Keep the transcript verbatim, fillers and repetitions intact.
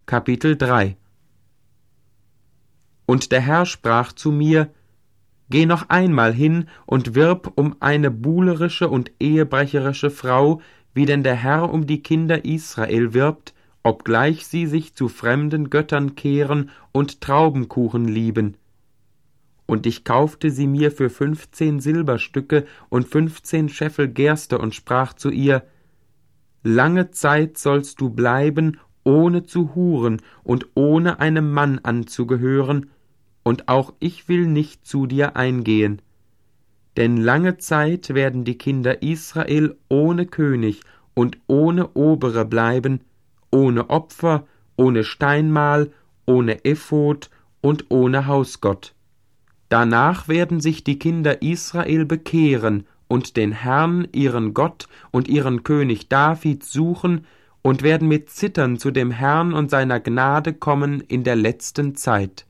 Kapitel drei. Und der Herr sprach zu mir: Geh noch einmal hin und wirb um eine buhlerische und ehebrecherische Frau, wie denn der Herr um die Kinder Israel wirbt, obgleich sie sich zu fremden Göttern kehren und Traubenkuchen lieben. Und ich kaufte sie mir für fünfzehn Silberstücke und fünfzehn Scheffel Gerste und sprach zu ihr: Lange Zeit sollst du bleiben, ohne zu huren und ohne einem Mann anzugehören, und auch ich will nicht zu dir eingehen. Denn lange Zeit werden die Kinder Israel ohne König und ohne Obere bleiben, ohne Opfer, ohne Steinmal, ohne Ephod und ohne Hausgott. Danach werden sich die Kinder Israel bekehren und den Herrn, ihren Gott und ihren König David suchen und werden mit Zittern zu dem Herrn und seiner Gnade kommen in der letzten Zeit.